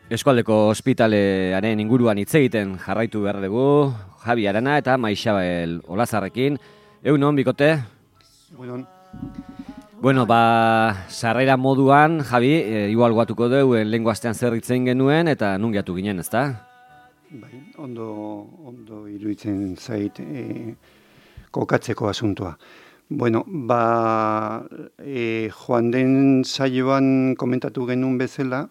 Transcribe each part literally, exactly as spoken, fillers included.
Eskualdeko ospitalearen inguruan hitz egiten jarraitu behar dugu, Javi Arana eta Maixabel Olazarrekin. Egunon, bikote? Egunon. Bueno, ba, sarrera moduan, Javi, e, igual guatuko dugu, lehengo astean zer hitzein genuen eta nun gehiatu ginen, ezta? Bai, ondo, ondo iruditzen zait e, kokatzeko asuntua. Bueno, ba, e, joan den saioan komentatu genuen bezala,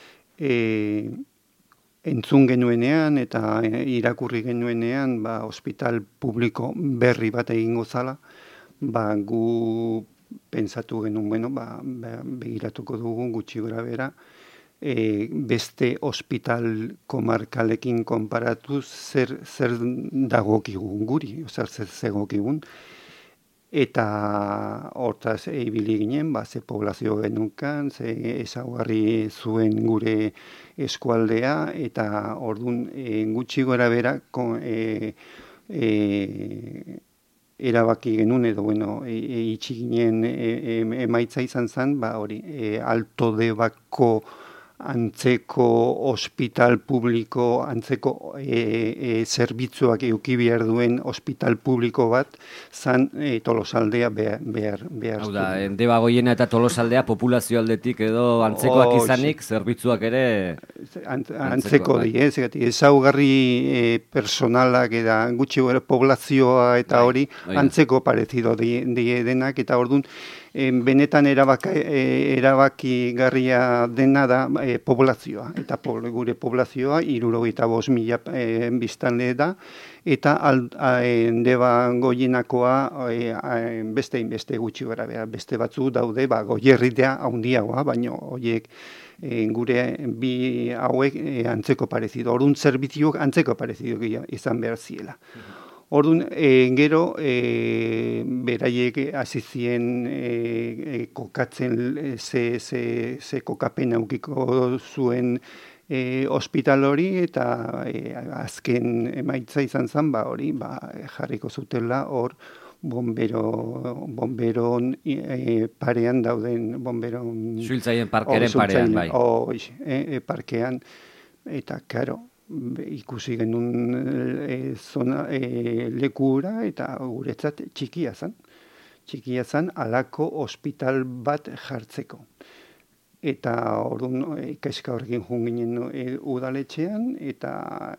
E, entzun genuenean eta irakurri genuenean ba, ospital publiko berri bat egingo zala, ba, gu pentsatu genuen, bueno, ba, begiratuko dugu gutxi gora bera, e, beste ospital komarkalekin konparatuz zer, zer dagokigun guri, ozer, zer zegokigun. Eta hortaz ibili ginen, ba, ze poblazio genukan, ze ezaugarri zuen gure eskualdea, eta ordun e, gutxi gora bera e, e, erabaki genuen, edo bueno, e, e, itxi ginen e, e, emaitza izan zen, ba, hori, e, Alto Debako antzeko ospital publiko, antzeko e, e, zerbitzuak euki behar duen ospital publiko bat, zan e, Tolosaldea behar, behar, behar. Hau da, Debagoiena eta Tolosaldea populazio aldetik edo antzekoak izanik, zerbitzuak ere... Ant, antzeko di, ez, ezaugarri e, personalak eta gutxi gara poblazioa eta hori, bai, antzeko parezido die, die denak, eta orduan, E, benetan erabaki, e, erabaki garria dena da e, poblazioa. Eta po, gure poblazioa hirurogeita bost mila e, biztanle da, eta Deba goienakoa e, beste inbeste gutxi gara behar. Beste batzu daude, ba, goierritea handiagoa, baina horiek e, gure bi hauek e, antzeko parezido. Orduan zerbitziok antzeko parezido izan behar ziela. Orduan, e, gero, e, beraiek hasi zien e, e, kokatzen ze, ze, ze kokapen aukiko zuen e, ospital hori, eta e, azken emaitza izan zen, ba, hori, ba, jarriko zutela hor bombero, bomberon e, parean dauden, bomberon... Suhiltzaien parkeren parean, bai. O, e, e, parkean, eta, karo, ikusi genuen e, zona, e, lekura eta guretzat txikia zen. Txikia zen alako ospital bat jartzeko. Eta orduan e, kezka horrekin joan ginen e, udaletxean, eta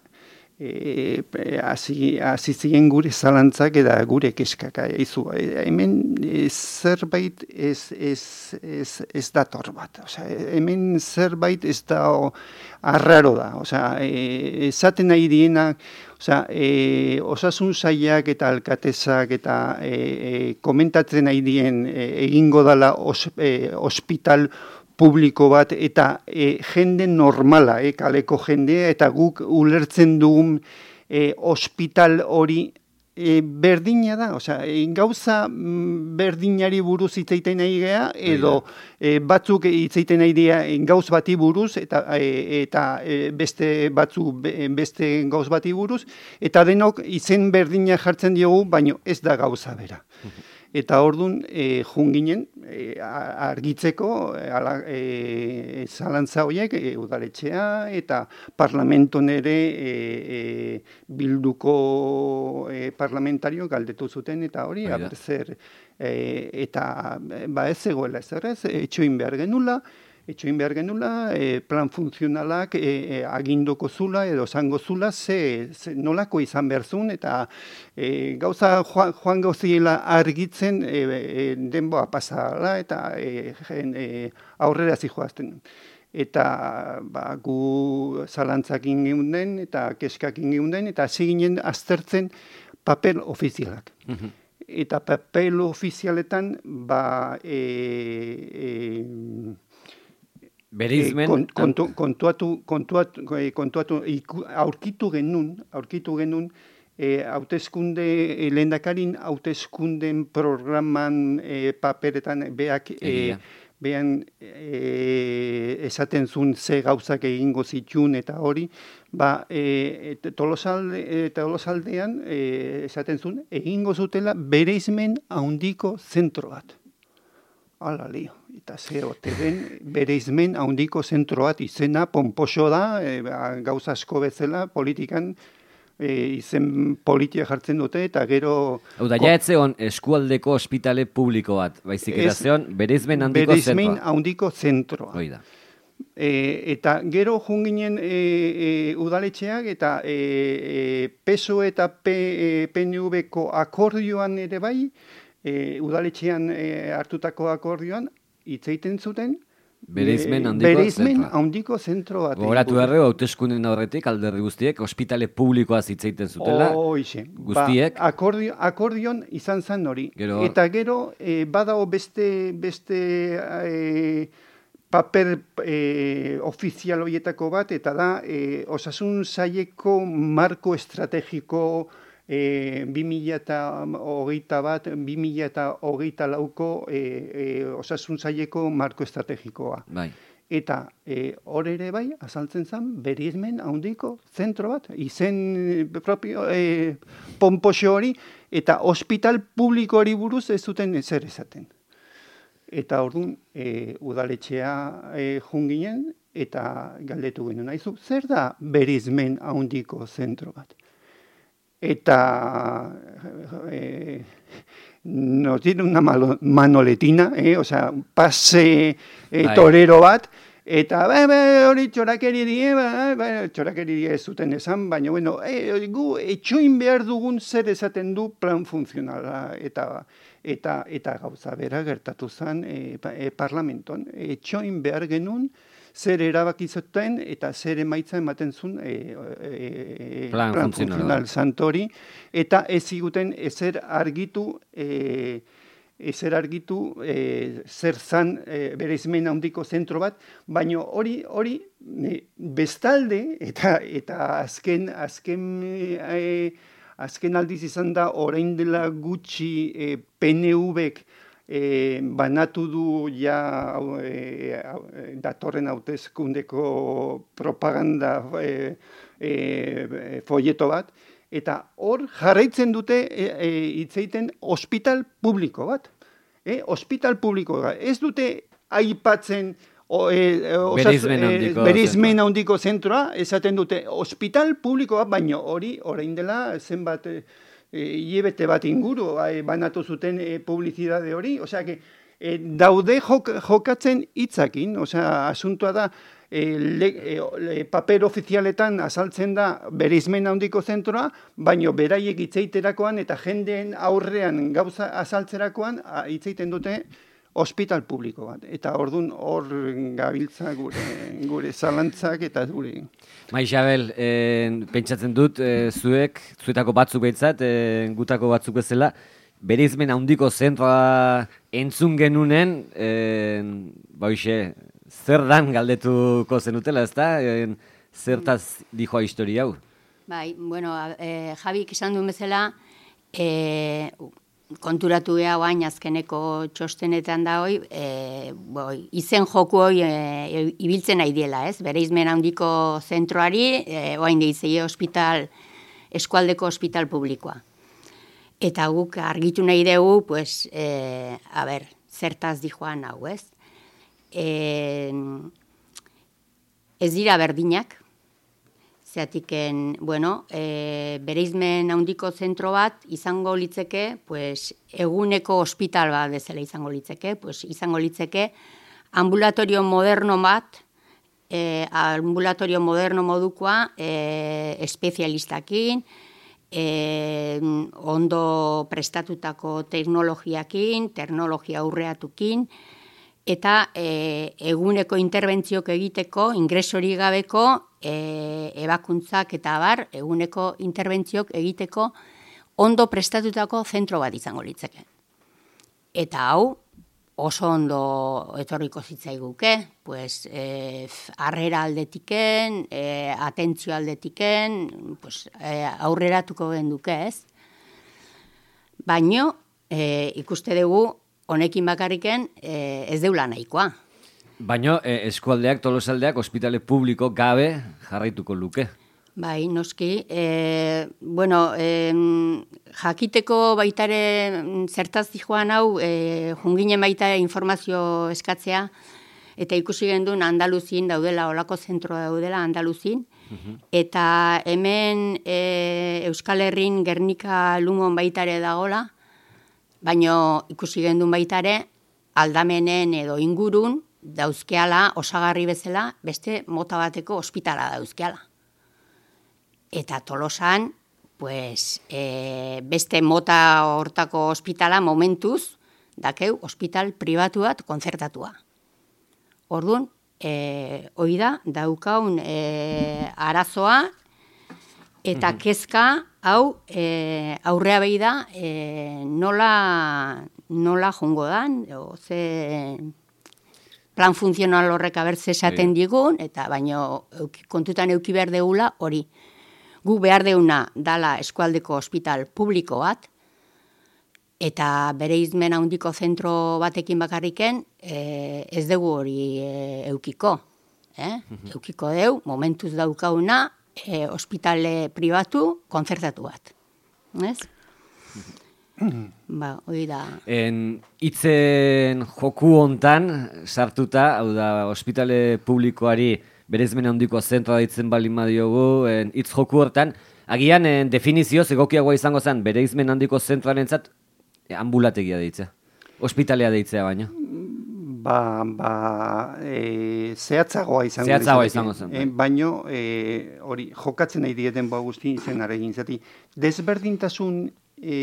hasi e, ziren gure zalantzak eta gure kezkak. Izu, e, hemen e, zerbait ez, ez, ez, ez dator bat. Osea, hemen zerbait ez da o, arraro da. Osea, e, esaten nahi dienak, osea, e, osasun sailak eta alkatesak eta e, e, komentatzen nahi dien e, egingo dala os, e, ospital publiko bat eta e, jende normala, e, kaleko jendea, eta guk ulertzen dugun e, ospital hori e, berdina da. Osea, e, gauza berdinari buruz hitzeiten nahi gea, edo e, batzuk hitzeiten nahi dira gauz bati buruz, eta, e, eta e, beste batzu beste gauz bati buruz, eta denok izen berdina jartzen diogu, baino ez da gauza bera. Eta ordun e, junginen e, argitzeko ala, e, zalantza horiek e, udaletxea eta parlamenton ere e, e, bilduko e, parlamentario galdetu zuten, eta hori zer e, eta ba ez zegoela ezer ez, etxoin behar genula, etxoin behar genula, e, plan funtzionalak e, e, aginduko zula edo zango zula, ze, ze nolako izan behar zuen, eta e, gauza joan, joan gauziela argitzen e, e, denboa pasala, eta e, jen, e, aurrera zijoazten. Eta ba, gu zalantzakin geunden, eta keskakin geunden, eta hasi ginen aztertzen papel ofizialak. Mm-hmm. Eta papel ofizialetan, ba, e, e, Berizmen, e, kontu, kontuatu, kontuatu, kontuatu, iku, aurkitu genuen, aurkitu genuen, e, hauteskunde, e, lehendakarin hauteskunden programan e, paperetan beak, e, behan e, esaten zuen ze gauzak egingo zituen eta hori, ba, e, tolosalde, e, tolosaldean e, esaten zuen egingo zutela bereizmen handiko zentro bat. Hala lio, eta ze ote den bereizmen handiko zentro bat izena ponposo da, e, gauza asko bezala politikan e, izen politia jartzen dute, eta gero... Hau da, ja etzeon eskualdeko ospitale publiko bat, baizik eta zeon bereizmen handiko zentroa. Bereizmen handiko zentroa. Hoi da. E, eta gero junginen e, e, udaletxeak eta e, e, P S O E eta P, e, P N V-ko akordioan ere bai, e, udaletxean e, hartutako akordioan, hitz egiten zuten, Bereizmen handiko bereizmen zentroa. handiko zentro bat. Gogoratu erreo, hauteskunden aurretik alderdi guztiek, ospitale publikoaz hitz egiten zutela, Hoixe. guztiek. Ba, akordio, akordion izan zen hori. Gero- Eta gero, e, badago beste, beste e, paper e, ofizial horietako bat, eta da, e, osasun saileko marko estrategiko e, bi mila hogeita bat, bi mila hogeita lauko e, e, osasun saileko marko estrategikoa. Bai. Eta e, hor ere bai, azaltzen zen, bereizmen handiko zentro bat, izen propio, e, ponpoxo hori, eta ospital publiko hori buruz ez zuten ezer esaten. Eta orduan, e, udaletxea e, junginen, eta galdetu genuen, aizu, zer da bereizmen handiko zentro bat? Eta eh, nos dieron una malo, manoletina, eh, o sea, pase eh, torero bat, eta be, be, hori txorakeri die, ba, ba, txorakeri die ez zuten esan, baina bueno, eh, gu etxoin behar dugun zer esaten du plan funtzionala, eta eta eta gauza bera gertatu zen eh, eh, parlamenton, etxoin behar genuen, zer erabaki zuten eta zer emaitza ematen zuen e, e, plan, plan funtzional santori, eta ez ziguten ezer argitu, e, ezer argitu e, zer zan e, bereizmen handiko zentro bat, baina hori hori e, bestalde eta eta azken azken e, azken aldiz izan da orain dela gutxi e, P N V-ek E, banatu du ja e, datorren hauteskundeko propaganda e, e, folleto bat, eta hor jarraitzen dute e, e, hitzeiten ospital publiko bat. E, ospital publiko bat. Ez dute aipatzen o, e, bereizmen handiko, bereizmen handiko zentroa, esaten dute ospital publiko bat, baino hori orain dela zenbat... E, hilabete bat inguru e, banatu zuten e, publizidade hori, osea, que, e, daude jok, jokatzen hitzakin, osea, asuntoa da, e, le, e, paper ofizialetan azaltzen da bereizmen handiko zentroa, baino beraiek hitzeiterakoan eta jendeen aurrean gauza azaltzerakoan hitzeiten dute ospital publiko bat. Eta ordun hor gabiltza gure gure zalantzak eta gure. Maixabel, eh, pentsatzen dut, eh, zuek, zuetako batzuk behintzat, eh, gutako batzuk bezala, bereizmen handiko zentroa entzun genunen, eh, bauxe, zer dan galdetuko zenutela, ez da? Eh, zertaz dijoa historia hau? Bai, bueno, eh, Jabik esan duen bezala, eh, konturatu geha guain azkeneko txostenetan da hoi, e, boi, izen joku hoi e, ibiltzen nahi diela, ez? Bereizmen handiko zentroari, e, oain deizei hospital, eskualdeko hospital publikoa. Eta guk argitu nahi dugu, pues, e, a ber, zertaz dijoan hau, ez? E, ez dira berdinak, zeatiken, bueno, e, bereizmen handiko zentro bat izango litzeke, pues, eguneko hospital bat bezala izango litzeke, pues, izango litzeke ambulatorio moderno bat, e, ambulatorio moderno modukoa, e, espezialistakin, e, ondo prestatutako teknologiakin, teknologia aurreatukin, eta e, eguneko interbentziok egiteko, ingresori gabeko, e, ebakuntzak eta abar, eguneko interbentziok egiteko ondo prestatutako zentro bat izango litzeke. Eta hau, oso ondo etorriko zitzaiguke, pues, e, harrera aldetiken, e, atentzio aldetiken, pues, e, aurreratuko genduke, ez? Baino, e, ikuste dugu, honekin bakarriken eh, ez deula nahikoa. Baina eh, eskualdeak, tolosaldeak, ospitale publiko gabe jarraituko luke. Bai, noski. E, bueno, e, jakiteko baitare zertaz joan hau, e, junginen baita informazio eskatzea, eta ikusi gendun Andaluzin daudela, olako zentroa daudela Andaluzin, uh-huh. Eta hemen e, Euskal Herrin Gernika Lumon baitare dagola, baino ikusi gendun baitare aldamenen edo ingurun dauzkeala, osagarri bezala, beste mota bateko ospitala dauzkeala. Eta Tolosan, pues, e, beste mota hortako ospitala momentuz, dakeu, ospital pribatu bat konzertatua. Orduan, e, hoi da, daukaun e, arazoa, eta mm-hmm. kezka, hau, e, aurrea behi da, e, nola, nola jongo dan, o, ze plan funtzional horrek abertze esaten digun, eta baino kontutan euki behar deula hori. Gu behar deuna dala eskualdeko ospital publiko bat, eta bere izmen handiko zentro batekin bakarriken, e, ez dugu hori e, eukiko. Eh? Mm-hmm. Eukiko deu, momentuz daukauna, e, ospitale pribatu konzertatu bat. Ez? Mm-hmm. Ba, hori da. En itzen joku hontan sartuta, hau da, ospitale publikoari berezmen handiko zentroa ditzen balin badiogu, hitz joku hortan, agian en, definizioz egokiagoa izango zen, bereizmen handiko zentroarentzat ambulategia deitzea, ospitalea deitzea baino. Ba, ba, e, zehatzagoa izango, zehatzagoa izango zen. E, baino, e, hori, jokatzen nahi dieten ba guzti izenare egin zati. Desberdintasun e,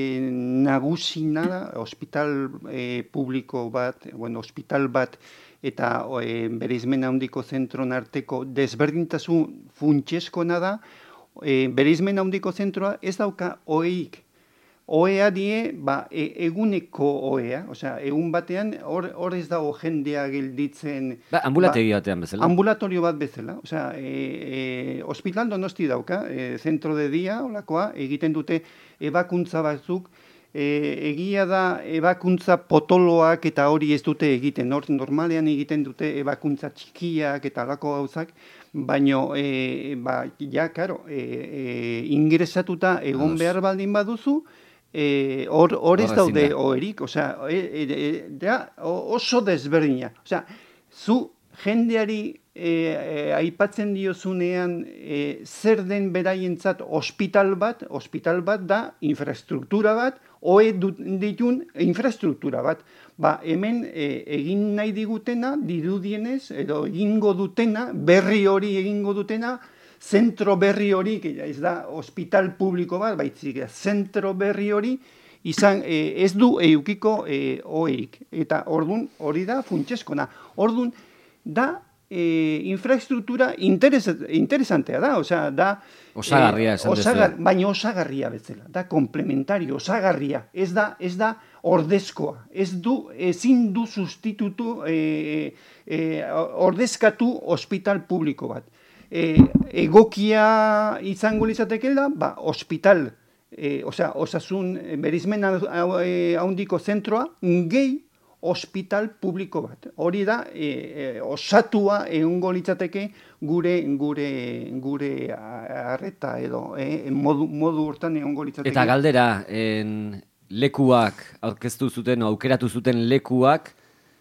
nagusina da, ospital e, publiko bat, bueno, ospital bat, eta e, bereizmen handiko zentron arteko desberdintasun funtseskona da, e, bereizmen handiko zentroa ez dauka oeik. Oea die, ba, e, eguneko oea, osea, egun batean, hor, hor ez dago jendea gelditzen... Ba, ambulategi batean bezala. Ambulatorio bat bezala, osea, e, e, hospital Donosti dauka, e, zentro de dia, olakoa, egiten dute ebakuntza batzuk, e, egia da ebakuntza potoloak eta hori ez dute egiten, hor normalean egiten dute ebakuntza txikiak eta alako gauzak, baino, e, ba, ja, karo, e, e, ingresatuta egon behar baldin baduzu, Eh, hor, hor ez daude oerik, osea, e, e, e, da, oso desberdina. Osea, zu jendeari e, e, aipatzen diozunean e, zer den beraientzat ospital bat, ospital bat da infrastruktura bat, oe ditun infrastruktura bat. Ba, hemen e, egin nahi digutena, dirudienez, edo egingo dutena, berri hori egingo dutena, zentro berri hori, ez da hospital publiko bat, baitzik, zentro berri hori, izan, e, ez du eukiko e, oeik. Eta ordun hori da funtseskona. Ordun da e, infrastruktura interes, interesantea da, osea, da... Osagarria, esan osagar, baina osagarria bezala, da komplementario, osagarria, ez da, ez da ordezkoa, ez du, ezin du sustitutu, e, e, ordezkatu hospital publiko bat. E, egokia izango litzatekeela, ba, hospital, e, osea, osasun bereizmen handiko zentroa, gehi hospital publiko bat. Hori da, e, e, osatua egongo litzateke gure gure gure arreta edo e, modu, modu hortan egongo litzateke. Eta galdera, en, lekuak, aurkeztu zuten, aukeratu zuten lekuak,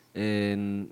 en,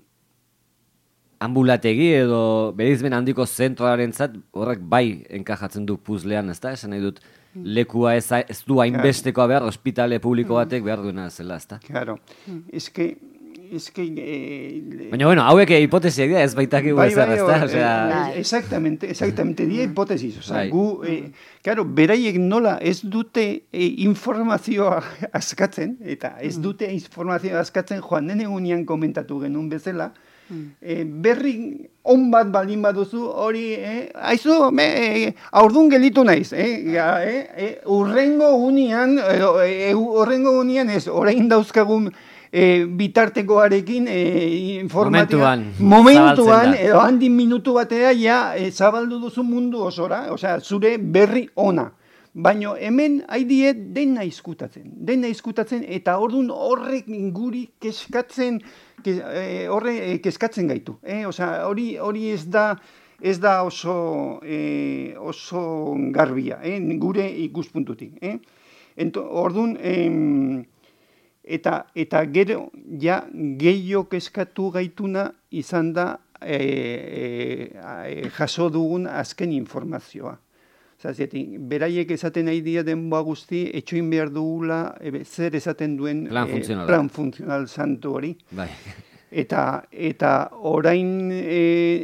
ambulategi edo bereizmen handiko zentroarentzat horrek bai enkajatzen du puzlean, ezta? Esan nahi dut lekua ez, ez du hainbestekoa behar, ospitale publiko batek behar duena zela, ezta? Claro. Es que es que eh, baina bueno, hauek hipotesiak dira, ez baitakigu bai, ezer, bai, ezta? Eh, Osea, eh, exactamente, exactamente die hipotesis, o sea, bai. gu eh, claro, beraiek nola ez dute eh, informazioa askatzen eta ez dute informazioa askatzen joan den egunean komentatu genuen bezala. E, berri on bat baldin baduzu hori, eh, aizu, me, eh, aurdun gelitu naiz, eh, ja, eh, eh, urrengo unian, eh, urrengo unian ez, orain dauzkagun eh, bitartekoarekin eh, informatika, momentuan, momentuan edo handi minutu batea ja eh, zabaldu duzu mundu osora, osea, zure berri ona. Baina hemen haidie dena izkutatzen, dena izkutatzen, eta orduan horrek guri keskatzen, ke, eh, horre eh, keskatzen gaitu. Eh? Osea, hori, hori ez da ez da oso, e, oso garbia, eh? Gure ikuspuntutik. Eh? Ento, orduan, em, eta, eta gero, ja, gehiago eskatu gaituna izan da e, e, e, jaso dugun azken informazioa. Zazetik, beraiek esaten nahi dia denboa guzti, etxoin behar dugula, e, zer esaten duen plan e, funtzional, plan funtzional santu hori. Bai. Eta, eta orain e,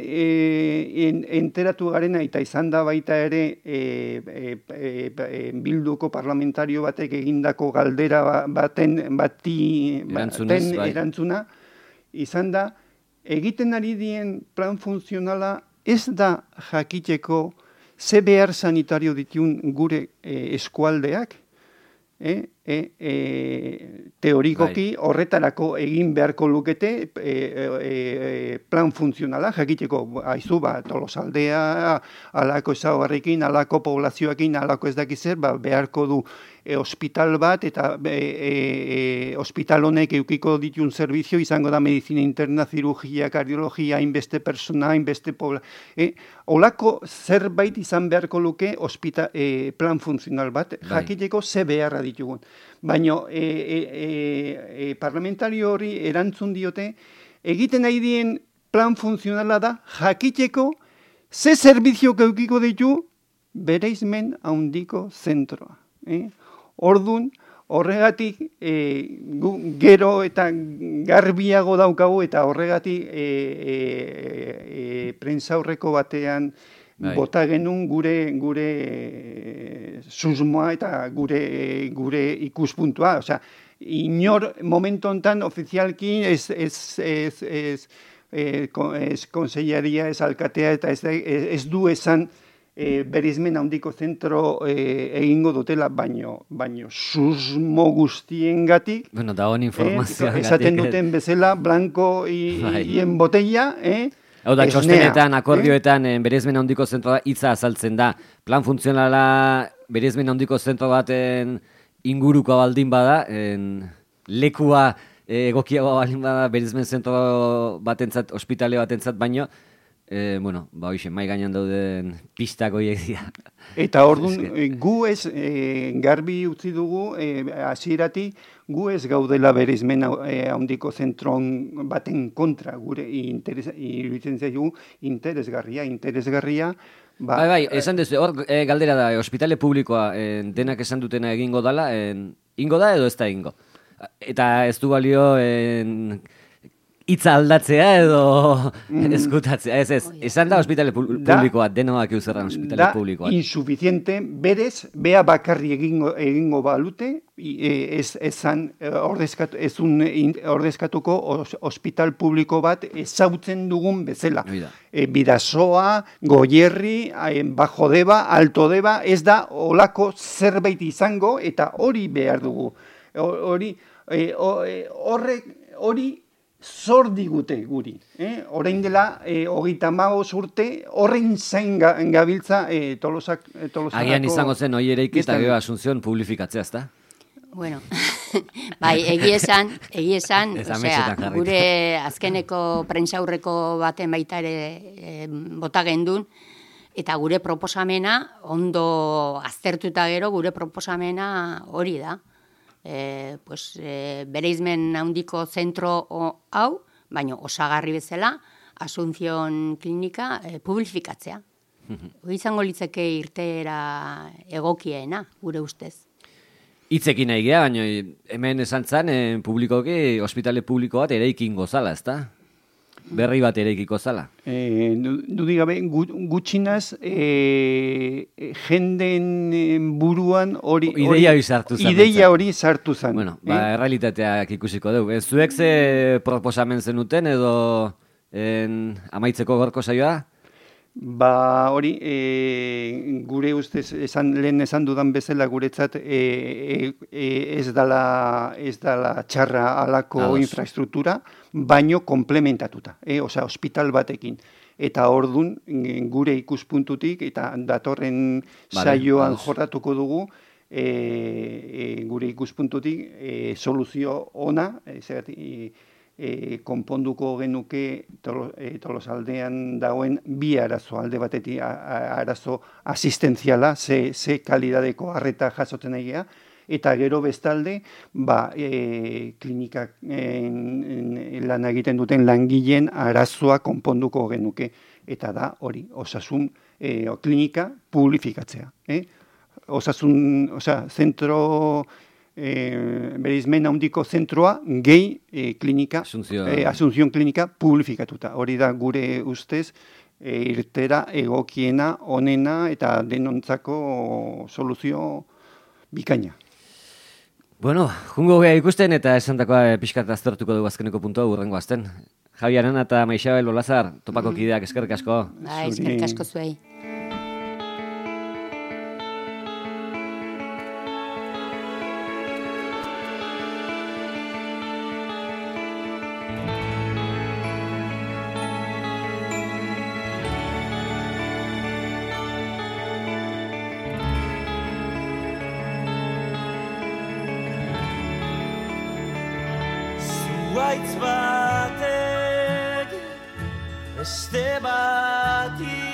e, en, enteratu garena, eta izan da baita ere e, e, e, e, bilduko parlamentario batek egindako galdera baten, bati, baten bai. erantzuna, izan da, egiten ari dien plan funtzionala ez da jakiteko ze behar sanitario ditun gure e, eskualdeak, e, e, e, teorikoki bai. Horretarako egin beharko lukete e, e, plan funtzionala, jakiteko, haizu, ba, Tolosaldea, alako ezaugarrekin, alako poblazioekin, alako ez dakiz zer, ba, beharko du e, hospital bat, eta e, e, hospital honek eukiko ditun zerbizio, izango da medizina interna, cirurgia, kardiologia, hainbeste persona, hainbeste pobla... E, olako zerbait izan beharko luke hospita, e, plan funtzional bat, bai. Jakiteko ze beharra ditugun. Baina e, e, e, parlamentario hori erantzun diote, egiten nahi dien plan funtzionala da, jakiteko ze zerbizio keukiko ditu bereizmen handiko zentroa. Eh? Ordun, horregatik e, gu, gero eta garbiago daukagu, eta horregatik e, e, e, prentsaurreko batean bai. Bota genuen gure gure susmoa eta gure gure ikuspuntua, osea, inor momentu hontan ofizialki ez ez ez ez eh es konsellaria, ez alkatea eta ez, ez du esan e, berizmen handiko zentro e, egingo dutela, baino baino susmo guztiengatik, bueno, da on informazioa eh, esaten duten bezala blanco y en botella, eh Hau da, txostenetan, akordioetan, eh? berezmen handiko zentroa hitza azaltzen da. Plan funtzionala berezmen handiko zentro baten inguruko baldin bada, en, lekua eh, egokiagoa baldin bada berezmen zentro batentzat, ospitale batentzat, baino, eh, bueno, ba hoxe, mai gainean dauden pistak horiek dira. Eta orduan, gu ez e, garbi utzi dugu, hasierati e, gu ez gaudela bereizmen handiko zentron baten kontra, gure iruditzen zaigu interesgarria, interesgarria. Ba, bai, bai, esan dezu, hor e, galdera da, ospitale publikoa en, denak esan dutena egingo dala, en, ingo da edo ez da ingo? Eta ez du balio... En, hitza aldatzea edo mm. eskutatzea, ez ez, esan da ospitale publikoa, denoak eusarran ospitale da publikoa. Da insuficiente, berez, bea bakarri egingo, egingo balute, ez, ezan ordezkatu, ezun ordezkatuko ospital publiko bat ezautzen dugun bezala. E, Bidasoa, Goierri, Bajo Deba, Alto Deba, ez da olako zerbait izango, eta hori behar dugu. Hori, horrek, hori, zor digute guri. Eh? Orain dela, eh, hogeita hamabost urte, horren zain gabiltza eh, tolosak, eh, tolosakako... Agian izango zen hoi ereik eta gero Asunción publifikatzea, ezta? Bueno, bai, egi esan, egi esan, osea, gure azkeneko prentsaurreko baten baita ere e, bota gendun, eta gure proposamena, ondo aztertuta gero, gure proposamena hori da. E, pues, e, bereizmen handiko zentro o, hau, baina osagarri bezala, Asunción klinika e, publifikatzea. Hori izango litzeke irteera egokiena, gure ustez. Hitzekin nahi geha, baina hemen esan zan, e, publikoki, ospitale publiko bat eraikin gozala, ezta? Berri bat eraikiko zala. E, Dudik gabe, gutxinaz, e, jenden buruan hori... Ideia hori sartu zen. Ideia hori sartu zen. Bueno, ba, eh? Errealitateak ikusiko dugu. Ez zuek ze proposamen zenuten edo en, amaitzeko gorko saioa? Ba hori, e, gure ustez, esan, lehen esan dudan bezala guretzat e, e, ez dala, ez dala txarra alako Ados. Infrastruktura, baino komplementatuta, e, osea, hospital batekin. Eta ordun gure ikuspuntutik eta datorren vale, saioan jorratuko dugu, e, e, gure ikuspuntutik e, soluzio ona, e, e, konponduko genuke tolo, e, Tolosaldean dagoen bi arazo, alde batetik a, a, arazo asistenziala, ze, ze kalidadeko arreta jasotzen egia, eta gero bestalde, ba, e, klinikak e, lan egiten duten langileen arazoa konponduko genuke, eta da hori, osasun e, klinika publifikatzea. Eh? Osasun, osea, zentro... E, bereizmen handiko zentroa gehi e, klinika, e, Asunción klinika publifikatuta. Hori da gure ustez e, irtera egokiena, onena eta denontzako soluzio bikaina. Bueno, jungo gea ikusten eta esandakoa pixkat aztertuko dugu azkeneko puntua urrengo azten. Javi Arana eta Maixabel Olazar, topako kideak, eskerrik asko. Ba, eskerrik asko zuei. Zuaitz batek beste bati